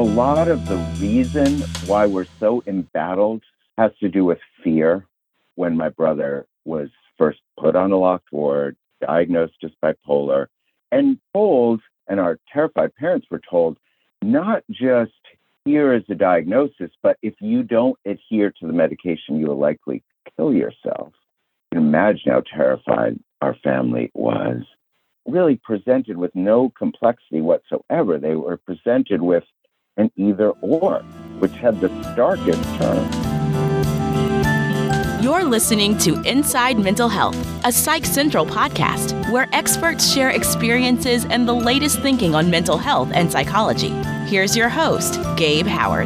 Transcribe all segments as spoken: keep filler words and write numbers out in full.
a lot of the reason why we're so embattled has to do with fear. When my brother was first put on a locked ward, diagnosed as bipolar, and told, and our terrified parents were told, not just here is the diagnosis, but if you don't adhere to the medication, you will likely kill yourself. You can imagine how terrified our family was. Really presented with no complexity whatsoever. They were presented with an either or, which had the starkest terms. You're listening to Inside Mental Health, a Psych Central podcast where experts share experiences and the latest thinking on mental health and psychology. Here's your host, Gabe Howard.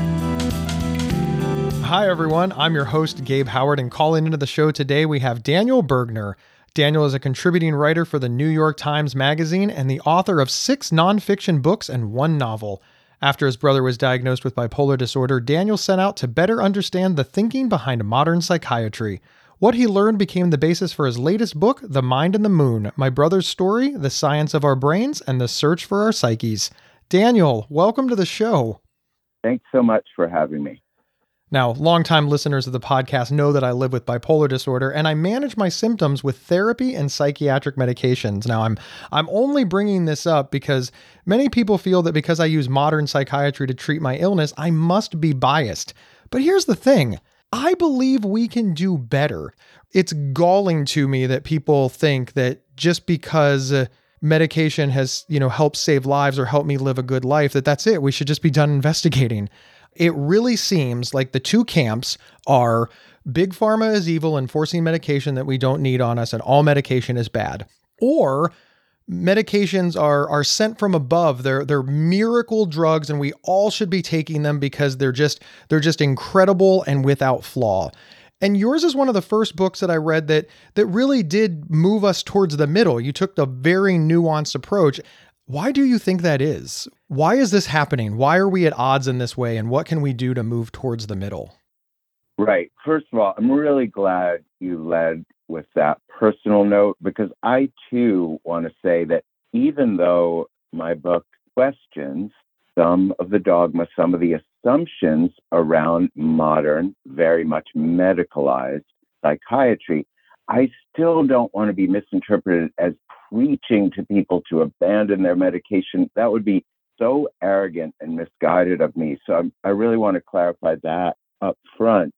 Hi, everyone. I'm your host, Gabe Howard, and calling into the show today, we have Daniel Bergner. Daniel is a contributing writer for the New York Times Magazine and the author of six nonfiction books and one novel. After his brother was diagnosed with bipolar disorder, Daniel set out to better understand the thinking behind modern psychiatry. What he learned became the basis for his latest book, The Mind and the Moon, My Brother's Story, The Science of Our Brains, and the Search for Our Psyches. Daniel, welcome to the show. Thanks so much for having me. Now, longtime listeners of the podcast know that I live with bipolar disorder, and I manage my symptoms with therapy and psychiatric medications. Now, I'm I'm only bringing this up because many people feel that because I use modern psychiatry to treat my illness, I must be biased. But here's the thing. I believe we can do better. It's galling to me that people think that just because uh, medication has, you know, helped save lives or helped me live a good life, that that's it. We should just be done investigating. It really seems like the two camps are big pharma is evil and forcing medication that we don't need on us, and all medication is bad. Or medications are are sent from above. They're they're miracle drugs, and we all should be taking them because they're just they're just incredible and without flaw. And yours is one of the first books that I read that that really did move us towards the middle. You took the very nuanced approach. Why do you think that is? Why is this happening? Why are we at odds in this way? And what can we do to move towards the middle? Right. First of all, I'm really glad you led with that personal note, because I too want to say that even though my book questions some of the dogma, some of the assumptions around modern, very much medicalized psychiatry, I still don't want to be misinterpreted as preaching to people to abandon their medication. That would be so arrogant and misguided of me. So I'm, I really want to clarify that up front.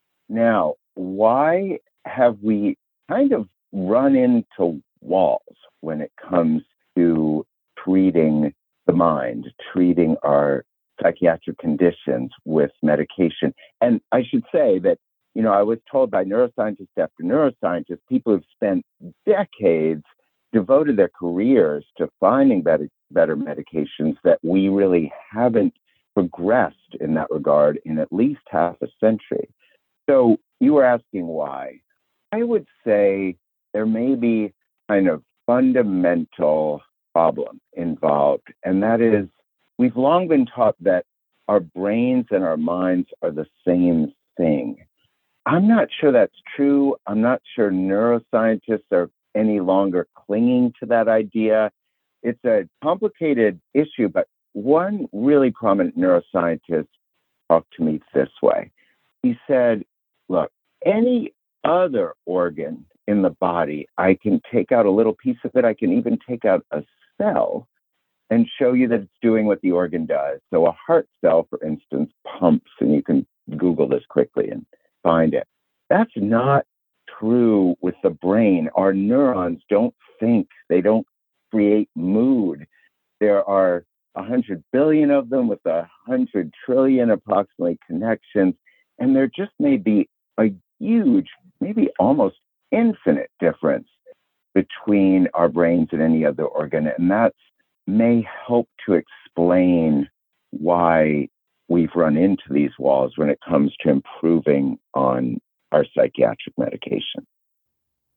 Now, why have we kind of run into walls when it comes to treating the mind, treating our psychiatric conditions with medication? And I should say that, you know, I was told by neuroscientist after neuroscientist, people who've spent decades devoted their careers to finding better, better medications, that we really haven't progressed in that regard in at least half a century. So you were asking why. I would say there may be kind of fundamental problem involved, and that is we've long been taught that our brains and our minds are the same thing. I'm not sure that's true. I'm not sure neuroscientists are any longer clinging to that idea. It's a complicated issue, but one really prominent neuroscientist talked to me this way. He said, look, any other organ in the body, I can take out a little piece of it. I can even take out a cell and show you that it's doing what the organ does. So a heart cell, for instance, pumps, and you can Google this quickly and find it. That's not true with the brain. Our neurons don't think. They don't create mood. There are one hundred billion of them with one hundred trillion approximately connections. And there just may be a huge, maybe almost infinite difference between our brains and any other organ. And that may help to explain why we've run into these walls when it comes to improving on our psychiatric medication.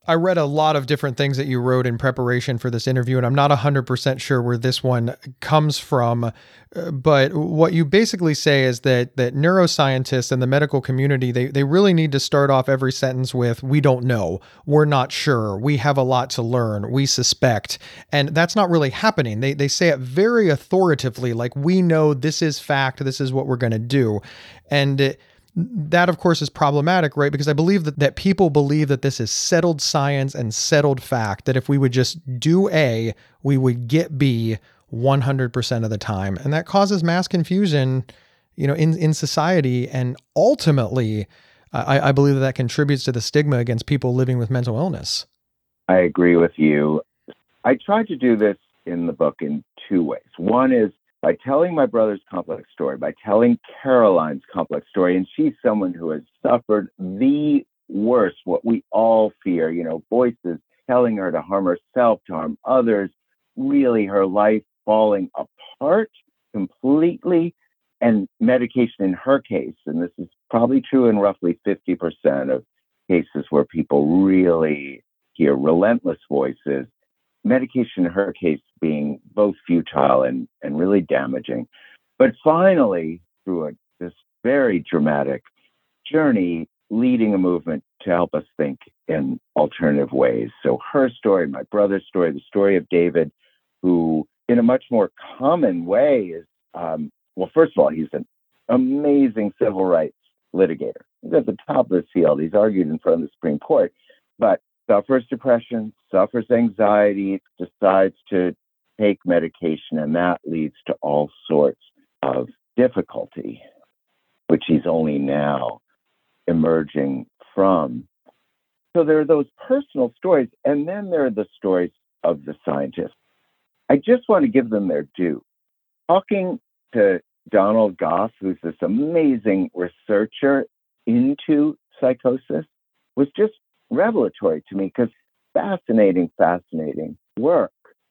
I read a lot of different things that you wrote in preparation for this interview, and I'm not one hundred percent sure where this one comes from. Uh, but what you basically say is that that neuroscientists and the medical community, they, they really need to start off every sentence with, we don't know, we're not sure, we have a lot to learn, we suspect. And that's not really happening. They, they say it very authoritatively, like, we know this is fact, this is what we're going to do. And it, that, of course, is problematic, right? Because I believe that, that people believe that this is settled science and settled fact, that if we would just do A, we would get B one hundred percent of the time. And that causes mass confusion, you know, in, in society. And ultimately, I, I believe that that contributes to the stigma against people living with mental illness. I agree with you. I tried to do this in the book in two ways. One is by telling my brother's complex story, by telling Caroline's complex story, and she's someone who has suffered the worst, what we all fear, you know, voices telling her to harm herself, to harm others, really her life falling apart completely, and medication in her case, and this is probably true in roughly fifty percent of cases where people really hear relentless voices, medication in her case being both futile and, and really damaging. But finally, through a, this very dramatic journey, leading a movement to help us think in alternative ways. So her story, my brother's story, the story of David, who in a much more common way is, um, well, first of all, he's an amazing civil rights litigator. He's at the top of his field. He's argued in front of the Supreme Court, but suffers depression, suffers anxiety, decides to take medication, and that leads to all sorts of difficulty, which he's only now emerging from. So there are those personal stories, and then there are the stories of the scientists. I just want to give them their due. Talking to Donald Goff, who's this amazing researcher into psychosis, was just revelatory to me, because fascinating, fascinating work.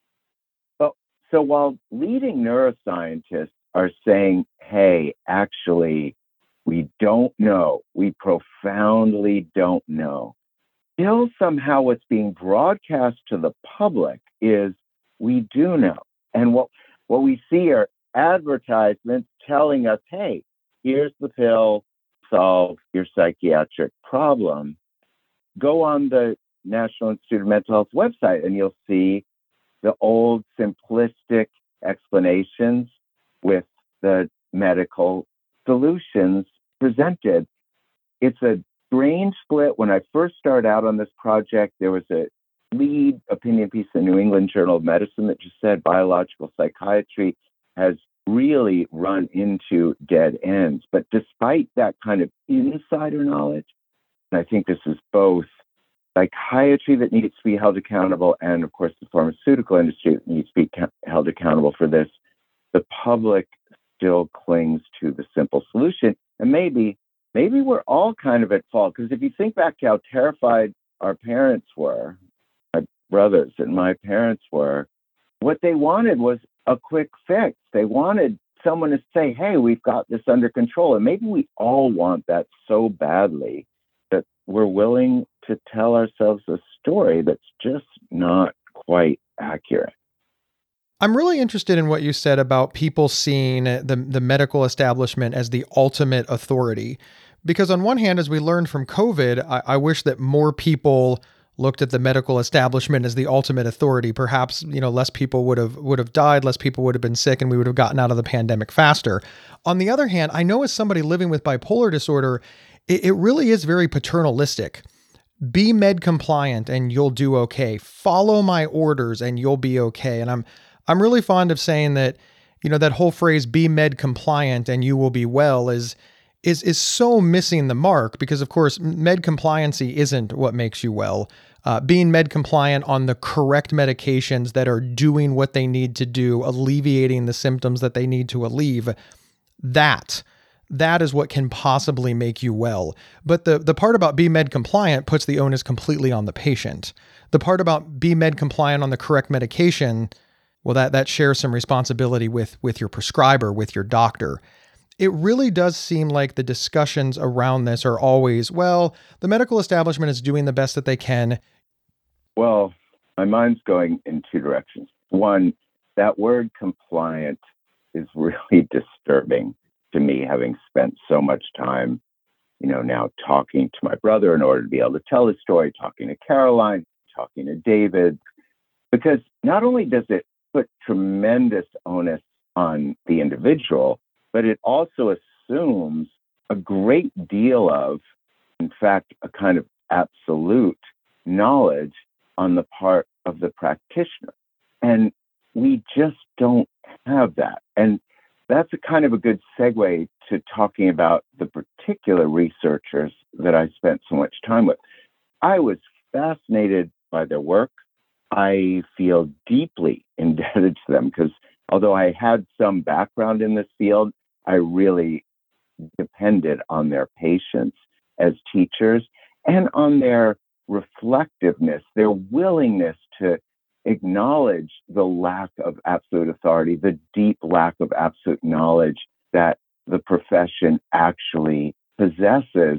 So, so while leading neuroscientists are saying, hey, actually, we don't know, we profoundly don't know, still somehow what's being broadcast to the public is we do know. And what, what we see are advertisements telling us, hey, here's the pill, solve your psychiatric problem. Go on the National Institute of Mental Health website and you'll see the old simplistic explanations with the medical solutions presented. It's a strange split. When I first started out on this project, there was a lead opinion piece in the New England Journal of Medicine that just said biological psychiatry has really run into dead ends. But despite that kind of insider knowledge, and I think this is both psychiatry that needs to be held accountable and, of course, the pharmaceutical industry needs to be ca- held accountable for this, the public still clings to the simple solution. And maybe, maybe we're all kind of at fault, because if you think back to how terrified our parents were, my brothers and my parents were, what they wanted was a quick fix. They wanted someone to say, hey, we've got this under control. And maybe we all want that so badly that we're willing to tell ourselves a story that's just not quite accurate. I'm really interested in what you said about people seeing the, the medical establishment as the ultimate authority. Because on one hand, as we learned from COVID, I, I wish that more people looked at the medical establishment as the ultimate authority. Perhaps, you know, less people would have would have died, less people would have been sick, and we would have gotten out of the pandemic faster. On the other hand, I know as somebody living with bipolar disorder, it, it really is very paternalistic. Be med compliant and you'll do okay. Follow my orders and you'll be okay. And I'm I'm really fond of saying that, you know, that whole phrase, be med compliant and you will be well, is is is so missing the mark, because of course med compliancy isn't what makes you well. Uh, being med compliant on the correct medications that are doing what they need to do, alleviating the symptoms that they need to alleviate, that that is what can possibly make you well. But the the part about be med compliant puts the onus completely on the patient. The part about be med compliant on the correct medication, well, that that shares some responsibility with with your prescriber, with your doctor. It really does seem like the discussions around this are always, well, the medical establishment is doing the best that they can. Well, my mind's going in two directions. One, that word compliant is really disturbing to me, having spent so much time, you know, now talking to my brother in order to be able to tell his story, talking to Caroline, talking to David, because not only does it put tremendous onus on the individual, but it also assumes a great deal of, in fact, a kind of absolute knowledge on the part of the practitioner. And we just don't have that. And that's a kind of a good segue to talking about the particular researchers that I spent so much time with. I was fascinated by their work. I feel deeply indebted to them because although I had some background in this field, I really depended on their patients as teachers and on their reflectiveness, their willingness to acknowledge the lack of absolute authority, the deep lack of absolute knowledge that the profession actually possesses.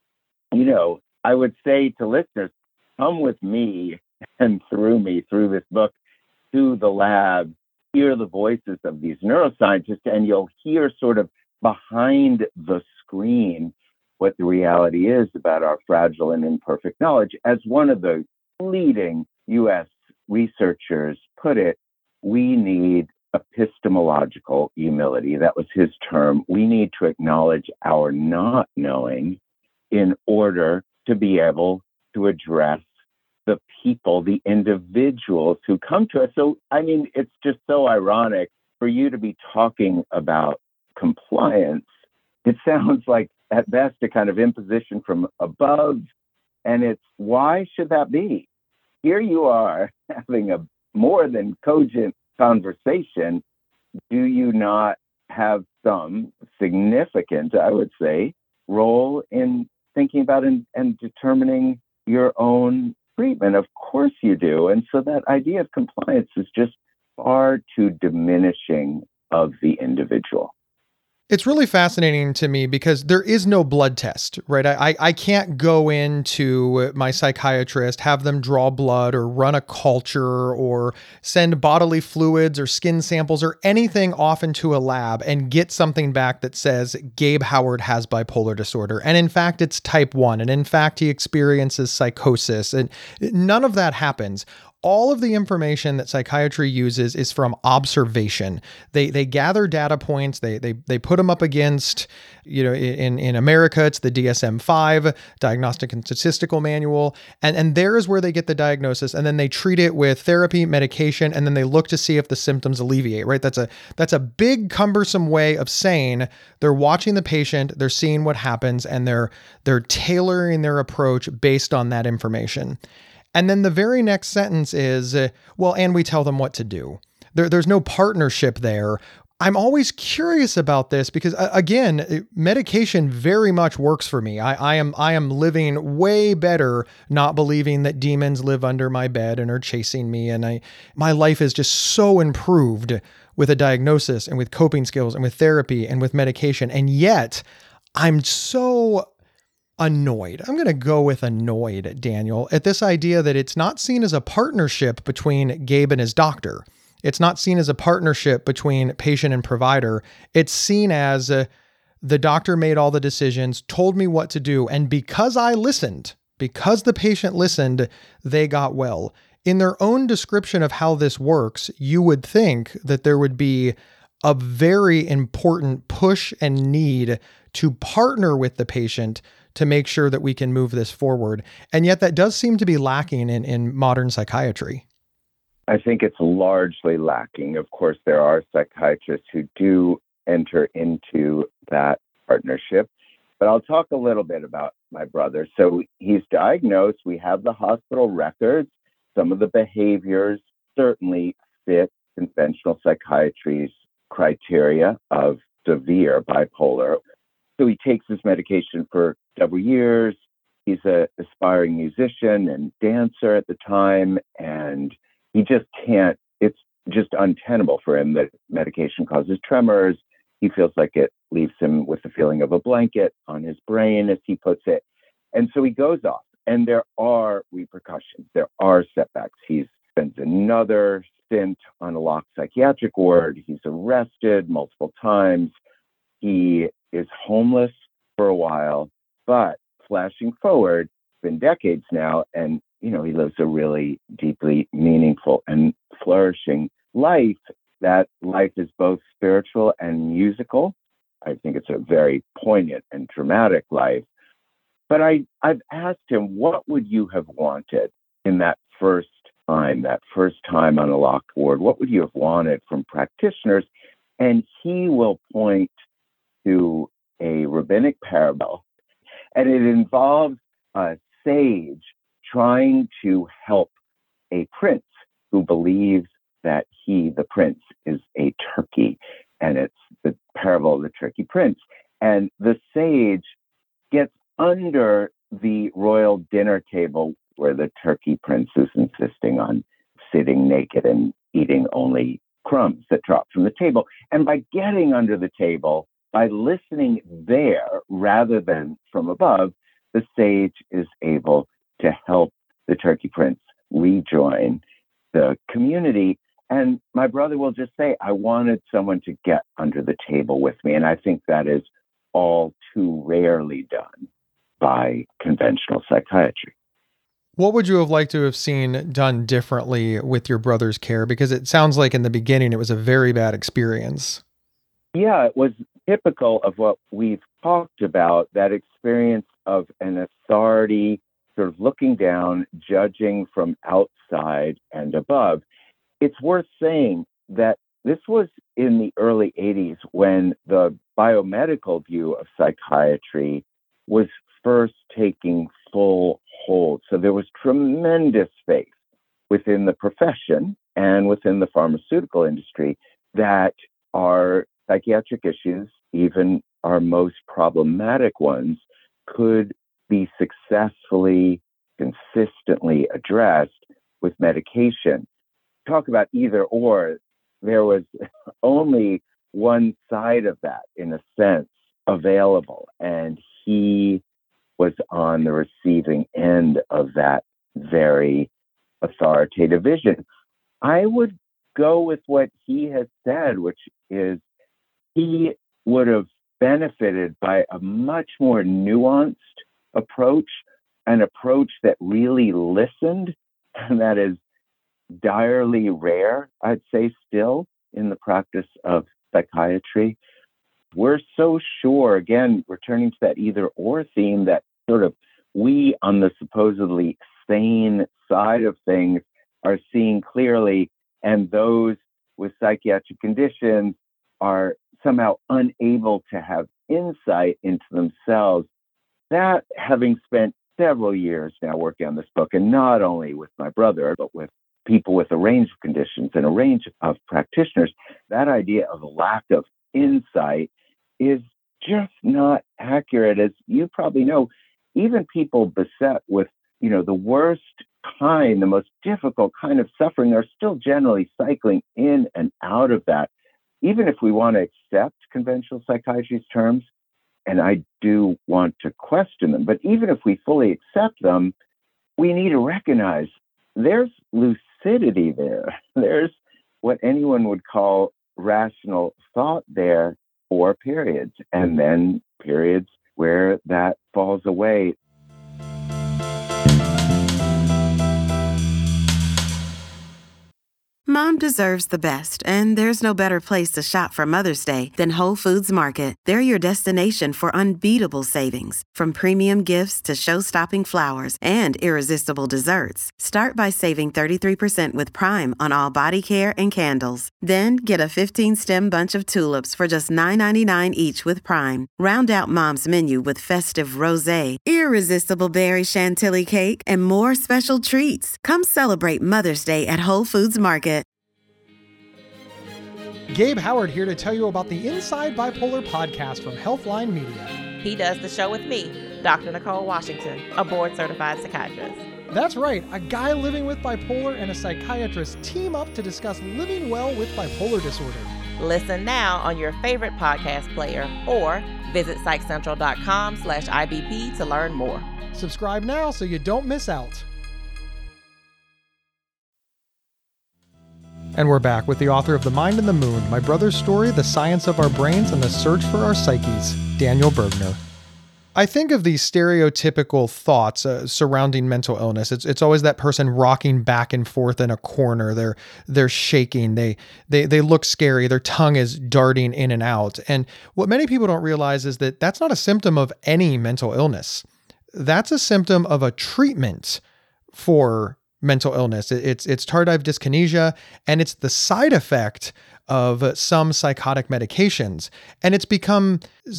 You know, I would say to listeners, come with me and through me, through this book, to the lab, hear the voices of these neuroscientists, and you'll hear sort of behind the screen what the reality is about our fragile and imperfect knowledge. As one of the leading U S researchers put it, we need epistemological humility. That was his term. We need to acknowledge our not knowing in order to be able to address the people, the individuals who come to us. So, I mean, it's just so ironic for you to be talking about compliance. It sounds like, at best, a kind of imposition from above. And it's, why should that be? Here you are having a more than cogent conversation. Do you not have some significant, I would say, role in thinking about and, and determining your own treatment? Of course you do. And so that idea of compliance is just far too diminishing of the individual. It's really fascinating to me because there is no blood test, right? I, I can't go into my psychiatrist, have them draw blood or run a culture or send bodily fluids or skin samples or anything off into a lab and get something back that says Gabe Howard has bipolar disorder. And in fact, it's type one. And in fact, he experiences psychosis. And none of that happens. All of the information that psychiatry uses is from observation. They they gather data points. They they they put them up against, you know, in in America it's the D S M five, Diagnostic and Statistical Manual, and and there is where they get the diagnosis, and then they treat it with therapy, medication, and then they look to see if the symptoms alleviate. Right? That's a that's a big cumbersome way of saying they're watching the patient, they're seeing what happens, and they're they're tailoring their approach based on that information. And then the very next sentence is, uh, well, and we tell them what to do. There, there's no partnership there. I'm always curious about this because, uh, again, medication very much works for me. I, I am I am living way better not believing that demons live under my bed and are chasing me. And I my life is just so improved with a diagnosis and with coping skills and with therapy and with medication. And yet I'm so annoyed. I'm going to go with annoyed, Daniel, at this idea that it's not seen as a partnership between Gabe and his doctor. It's not seen as a partnership between patient and provider. It's seen as uh, the doctor made all the decisions, told me what to do. And because I listened, because the patient listened, they got well. In their own description of how this works, you would think that there would be a very important push and need to partner with the patient to make sure that we can move this forward. And yet that does seem to be lacking in, in modern psychiatry. I think it's largely lacking. Of course, there are psychiatrists who do enter into that partnership. But I'll talk a little bit about my brother. So he's diagnosed. We have the hospital records. Some of the behaviors certainly fit conventional psychiatry's criteria of severe bipolar. So he takes his medication for several years. He's an aspiring musician and dancer at the time, and he just can't, it's just untenable for him that medication causes tremors. He feels like it leaves him with the feeling of a blanket on his brain, as he puts it. And so he goes off And there are repercussions. There are setbacks. He spends another stint on a locked psychiatric ward. He's arrested multiple times. He is homeless for a while, but flashing forward, it's been decades now, and you know he lives a really deeply meaningful and flourishing life. That life is both spiritual and musical. I think it's a very poignant and dramatic life. But I, I've asked him, what would you have wanted in that first time, that first time on a locked ward? What would you have wanted from practitioners? And he will point to a rabbinic parable, and it involves a sage trying to help a prince who believes that he, the prince, is a turkey, and it's the parable of the turkey prince. And the sage gets under the royal dinner table where the turkey prince is insisting on sitting naked and eating only crumbs that drop from the table. And by getting under the table, by listening there rather than from above, the sage is able to help the turkey prince rejoin the community. And my brother will just say, I wanted someone to get under the table with me. And I think that is all too rarely done by conventional psychiatry. What would you have liked to have seen done differently with your brother's care? Because it sounds like in the beginning, it was a very bad experience. Yeah, it was typical of what we've talked about, that experience of an authority sort of looking down, judging from outside and above. It's worth saying that this was in the early eighties when the biomedical view of psychiatry was first taking full hold. So there was tremendous faith within the profession and within the pharmaceutical industry that our psychiatric issues, even our most problematic ones, could be successfully, consistently addressed with medication. Talk about either or. There was only one side of that, in a sense, available. And he was on the receiving end of that very authoritative vision. I would go with what he has said, which is he would have benefited by a much more nuanced approach, an approach that really listened, and that is direly rare, I'd say, still in the practice of psychiatry. We're so sure, again, returning to that either or theme, that sort of we on the supposedly sane side of things are seeing clearly, and those with psychiatric conditions are somehow unable to have insight into themselves. That, having spent several years now working on this book, and not only with my brother, but with people with a range of conditions and a range of practitioners, that idea of a lack of insight is just not accurate. As you probably know, even people beset with, you know, the worst kind, the most difficult kind of suffering, are still generally cycling in and out of that. Even if we want to accept conventional psychiatry's terms, and I do want to question them, but even if we fully accept them, we need to recognize there's lucidity there. There's what anyone would call rational thought there for periods, and then periods where that falls away. Mom deserves the best, and there's no better place to shop for Mother's Day than Whole Foods Market. They're your destination for unbeatable savings, from premium gifts to show-stopping flowers and irresistible desserts. Start by saving thirty-three percent with Prime on all body care and candles. Then get a fifteen-stem bunch of tulips for just nine ninety-nine each with Prime. Round out Mom's menu with festive rosé, irresistible berry chantilly cake, and more special treats. Come celebrate Mother's Day at Whole Foods Market. Gabe Howard here to tell you about the Inside Bipolar podcast from Healthline Media. He does the show with me, Doctor Nicole Washington, a board-certified psychiatrist. That's right. A guy living with bipolar and a psychiatrist team up to discuss living well with bipolar disorder. Listen now on your favorite podcast player or visit psychcentral.com slash IBP to learn more. Subscribe now so you don't miss out. And we're back with the author of The Mind and the Moon, My Brother's Story, The Science of Our Brains, and the Search for Our Psyches, Daniel Bergner. I think of these stereotypical thoughts uh, surrounding mental illness. It's it's always that person rocking back and forth in a corner. They're they're shaking. They they they look scary. Their tongue is darting in and out. And what many people don't realize is that that's not a symptom of any mental illness. That's a symptom of a treatment for mental illness. It's it's tardive dyskinesia, and it's the side effect of some psychotic medications. And it's become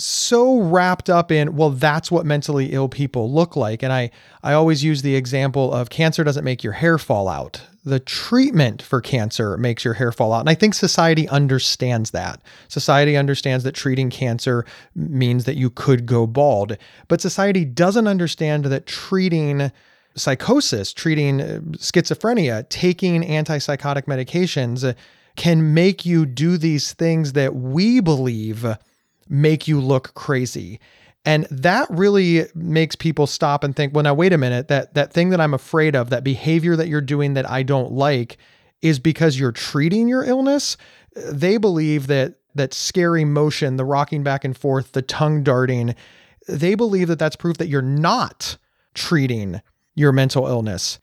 so wrapped up in, well, that's what mentally ill people look like. And I, I always use the example of cancer doesn't make your hair fall out. The treatment for cancer makes your hair fall out. And I think society understands that. Society understands that treating cancer means that you could go bald. But society doesn't understand that treating psychosis, treating schizophrenia, taking antipsychotic medications can make you do these things that we believe make you look crazy. And that really makes people stop and think, well, now wait a minute, that that thing that I'm afraid of, that behavior that you're doing that I don't like is because you're treating your illness. They believe that that scary motion, the rocking back and forth, the tongue darting, they believe that that's proof that you're not treating your mental illness.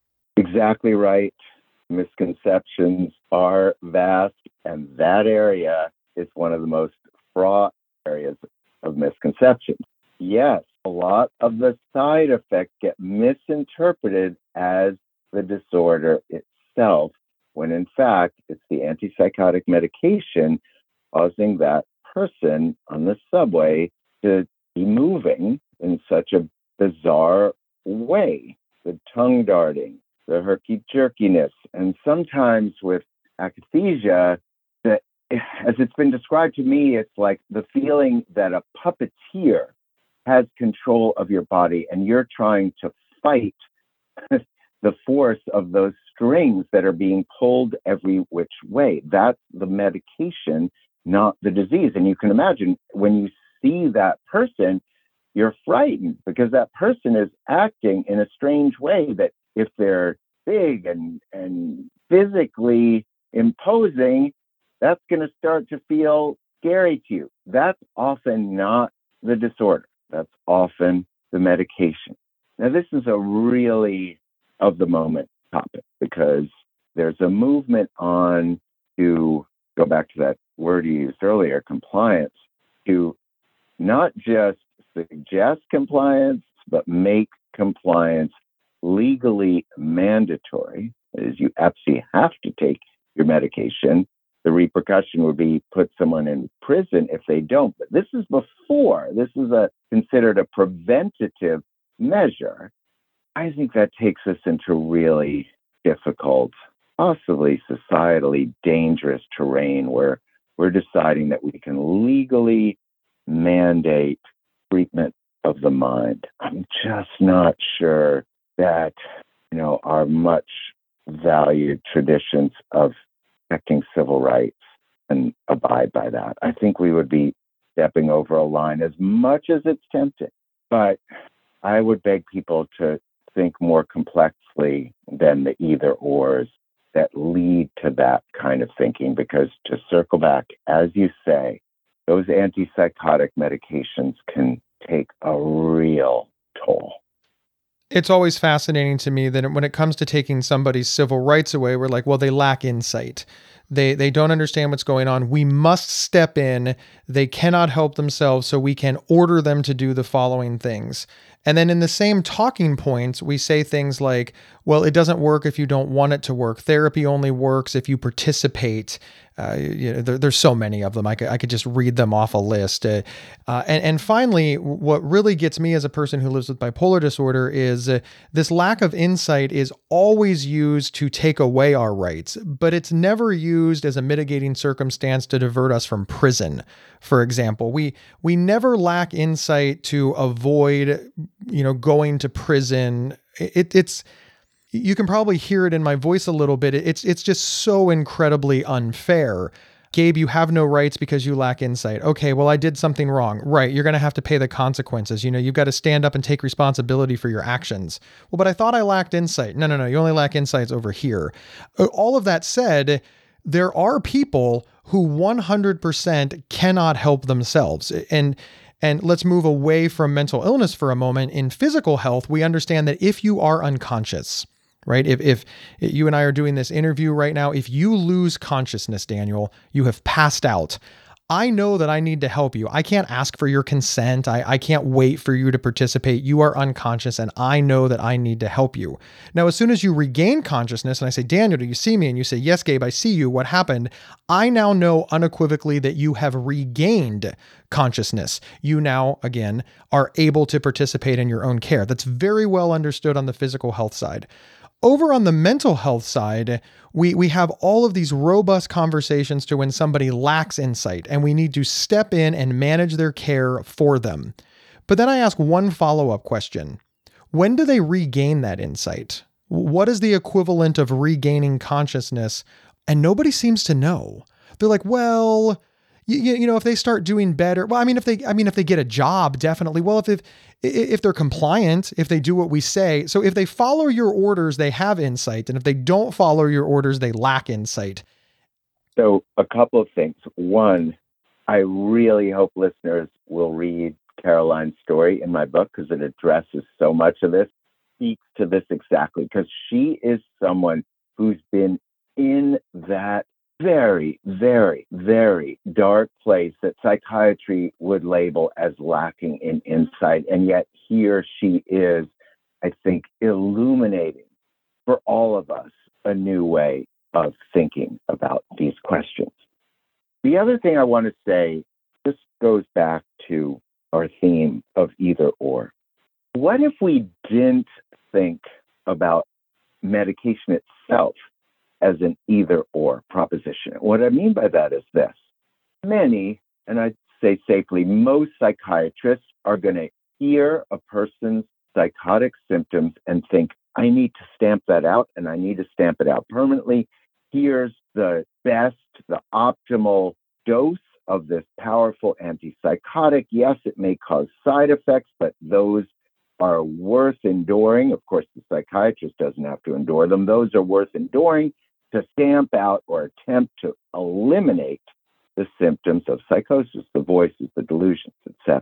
Exactly right. Misconceptions are vast, and that area is one of the most fraught areas of misconceptions. Yes, a lot of the side effects get misinterpreted as the disorder itself, when in fact it's the antipsychotic medication causing that person on the subway to be moving in such a bizarre way. The tongue darting, the herky-jerkiness, and sometimes with akathisia, that, as it's been described to me, it's like the feeling that a puppeteer has control of your body and you're trying to fight the force of those strings that are being pulled every which way. That's the medication, not the disease. And you can imagine when you see that person, you're frightened because that person is acting in a strange way that if they're big and, and physically imposing, that's going to start to feel scary to you. That's often not the disorder. That's often the medication. Now, this is a really of the moment topic because there's a movement on to go back to that word you used earlier, compliance, to not just suggest compliance, but make compliance legally mandatory. That is, you absolutely have to take your medication. The repercussion would be put someone in prison if they don't. But this is before. This is a considered a preventative measure. I think that takes us into really difficult, possibly societally dangerous terrain where we're deciding that we can legally mandate treatment of the mind. I'm just not sure that, you know, our much valued traditions of protecting civil rights and abide by that. I think we would be stepping over a line as much as it's tempting. But I would beg people to think more complexly than the either ors that lead to that kind of thinking, because to circle back, as you say, those antipsychotic medications can take a real toll. It's always fascinating to me that when it comes to taking somebody's civil rights away, we're like, well, they lack insight. They they don't understand what's going on. We must step in. They cannot help themselves, so we can order them to do the following things. And then in the same talking points, we say things like, well, it doesn't work if you don't want it to work. Therapy only works if you participate. Uh, you know, there, there's so many of them. I could, I could just read them off a list. Uh, uh, and, and finally, what really gets me as a person who lives with bipolar disorder is uh, this lack of insight is always used to take away our rights, but it's never used as a mitigating circumstance to divert us from prison. For example, we we never lack insight to avoid, you know, going to prison. It, it's you can probably hear it in my voice a little bit. It's it's just so incredibly unfair. Gabe, you have no rights because you lack insight. Okay, well, I did something wrong. Right, you're going to have to pay the consequences. You know, you've got to stand up and take responsibility for your actions. Well, but I thought I lacked insight. No, no, no, you only lack insights over here. All of that said, there are people who one hundred percent cannot help themselves. And and let's move away from mental illness for a moment. In physical health, we understand that if you are unconscious, right? If, if you and I are doing this interview right now, if you lose consciousness, Daniel, you have passed out. I know that I need to help you. I can't ask for your consent. I, I can't wait for you to participate. You are unconscious, and I know that I need to help you. Now, as soon as you regain consciousness and I say, Daniel, do you see me? And you say, yes, Gabe, I see you. What happened? I now know unequivocally that you have regained consciousness. You now, again, are able to participate in your own care. That's very well understood on the physical health side. Over on the mental health side, we, we have all of these robust conversations to when somebody lacks insight, and we need to step in and manage their care for them. But then I ask one follow-up question. When do they regain that insight? What is the equivalent of regaining consciousness? And nobody seems to know. They're like, well, you, you know, if they start doing better, well, I mean, if they, I mean, if they get a job, definitely. Well, if, if If they're compliant, if they do what we say, so if they follow your orders, they have insight. And if they don't follow your orders, they lack insight. So a couple of things. One, I really hope listeners will read Caroline's story in my book because it addresses so much of this, speaks to this exactly, because she is someone who's been in that very, very, very dark place that psychiatry would label as lacking in insight. And yet here she is, I think, illuminating for all of us a new way of thinking about these questions. The other thing I want to say, this goes back to our theme of either or. What if we didn't think about medication itself as an either or proposition? What I mean by that is this. Many, and I'd say safely, most psychiatrists are going to hear a person's psychotic symptoms and think, I need to stamp that out, and I need to stamp it out permanently. Here's the best, the optimal dose of this powerful antipsychotic. Yes, it may cause side effects, but those are worth enduring. Of course, the psychiatrist doesn't have to endure them. Those are worth enduring to stamp out or attempt to eliminate the symptoms of psychosis, the voices, the delusions, et cetera.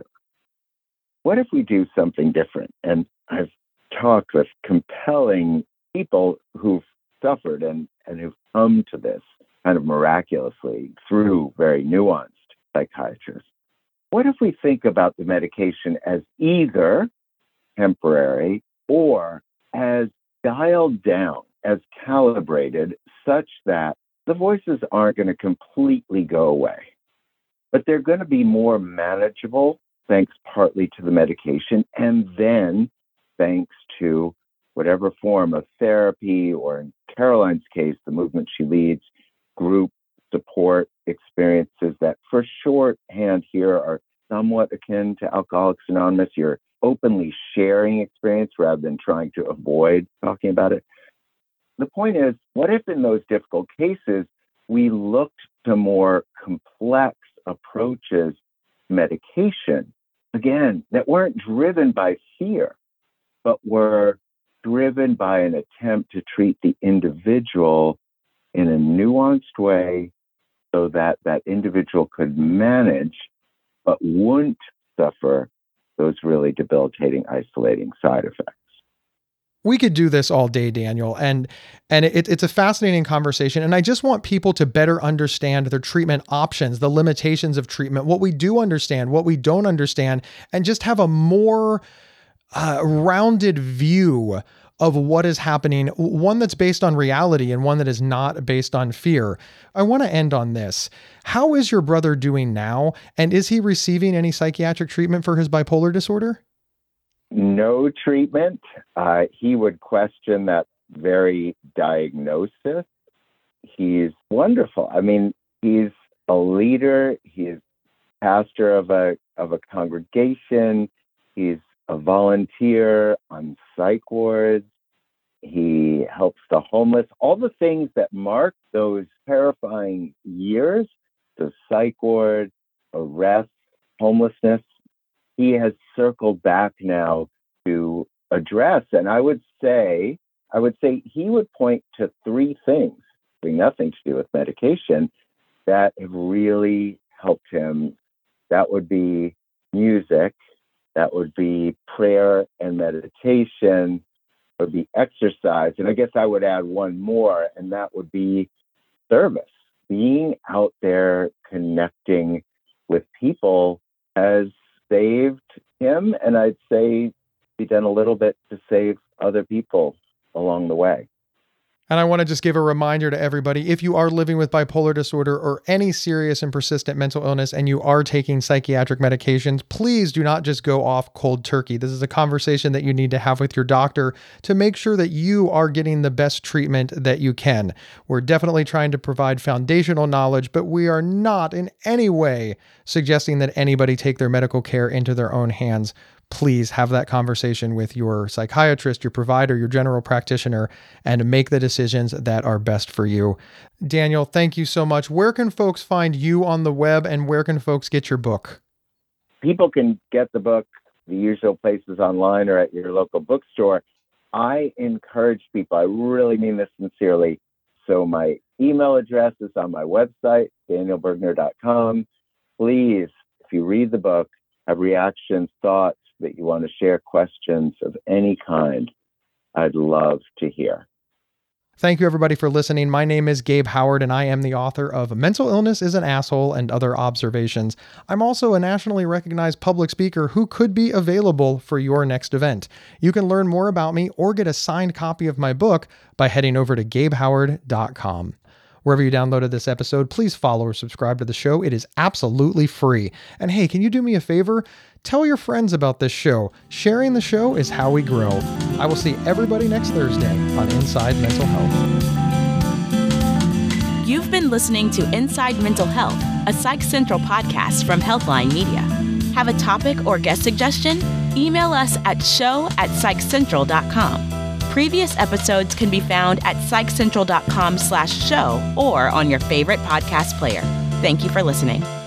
What if we do something different? And I've talked with compelling people who've suffered and, and who've come to this kind of miraculously through very nuanced psychiatrists. What if we think about the medication as either temporary or as dialed down, as calibrated, such that the voices aren't going to completely go away, but they're going to be more manageable, thanks partly to the medication, and then thanks to whatever form of therapy, or in Caroline's case, the movement she leads, group support experiences that for shorthand here are somewhat akin to Alcoholics Anonymous. You're openly sharing experience rather than trying to avoid talking about it. The point is, what if in those difficult cases, we looked to more complex approaches, medication, again, that weren't driven by fear, but were driven by an attempt to treat the individual in a nuanced way so that that individual could manage, but wouldn't suffer those really debilitating, isolating side effects. We could do this all day, Daniel, and and it, it's a fascinating conversation. And I just want people to better understand their treatment options, the limitations of treatment, what we do understand, what we don't understand, and just have a more uh, rounded view of what is happening, one that's based on reality and one that is not based on fear. I want to end on this. How is your brother doing now? And is he receiving any psychiatric treatment for his bipolar disorder? No treatment. Uh, he would question that very diagnosis. He's wonderful. I mean, he's a leader. He's pastor of a of a congregation. He's a volunteer on psych wards. He helps the homeless. All the things that mark those terrifying years of psych wards, arrests, homelessness, he has circled back now to address. And I would say, I would say he would point to three things, having nothing to do with medication, that have really helped him. That would be music, that would be prayer and meditation, would be exercise. And I guess I would add one more, and that would be service. Being out there connecting with people has saved him, and I'd say he's done a little bit to save other people along the way. And I want to just give a reminder to everybody, if you are living with bipolar disorder or any serious and persistent mental illness and you are taking psychiatric medications, please do not just go off cold turkey. This is a conversation that you need to have with your doctor to make sure that you are getting the best treatment that you can. We're definitely trying to provide foundational knowledge, but we are not in any way suggesting that anybody take their medical care into their own hands. Please have that conversation with your psychiatrist, your provider, your general practitioner, and make the decisions that are best for you. Daniel, thank you so much. Where can folks find you on the web, and where can folks get your book? People can get the book the usual places online or at your local bookstore. I encourage people, I really mean this sincerely. So my email address is on my website, daniel bergner dot com. Please, if you read the book, have reactions, thoughts, that you want to share, questions of any kind, I'd love to hear. Thank you, everybody, for listening. My name is Gabe Howard, and I am the author of Mental Illness is an Asshole and Other Observations. I'm also a nationally recognized public speaker who could be available for your next event. You can learn more about me or get a signed copy of my book by heading over to gabe howard dot com. Wherever you downloaded this episode, please follow or subscribe to the show. It is absolutely free. And hey, can you do me a favor? Tell your friends about this show. Sharing the show is how we grow. I will see everybody next Thursday on Inside Mental Health. You've been listening to Inside Mental Health, a Psych Central podcast from Healthline Media. Have a topic or guest suggestion? Email us at show at psych central dot com. Previous episodes can be found at psych central dot com slash show or on your favorite podcast player. Thank you for listening.